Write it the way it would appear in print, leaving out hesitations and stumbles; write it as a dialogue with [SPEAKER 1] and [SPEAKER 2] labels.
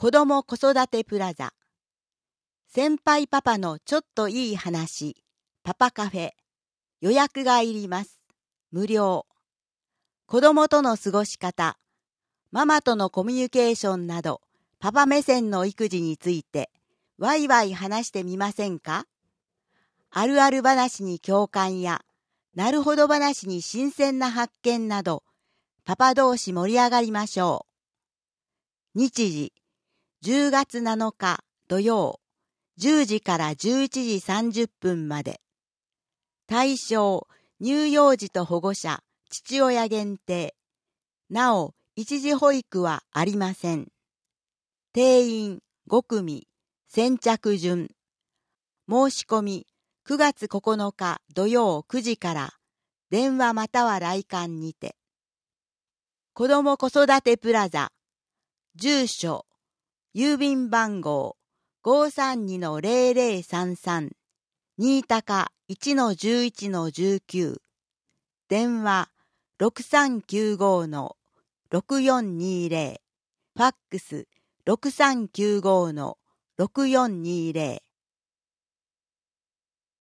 [SPEAKER 1] 子ども子育てプラザ。先輩パパのちょっといい話。パパカフェ。予約がいります。無料。子どもとの過ごし方。ママとのコミュニケーションなど、パパ目線の育児について、ワイワイ話してみませんか？あるある話に共感や、なるほど話に新鮮な発見など、パパ同士盛り上がりましょう。日時、10月7日土曜、10時から11時30分まで。対象、乳幼児と保護者、父親限定。なお、一時保育はありません。定員5組、先着順。申し込み、9月9日土曜9時から、電話または来館にて。子ども子育てプラザ。住所、郵便番号 532-0033 新高 1-11-19 電話 6395-6420 ファックス 6395-6420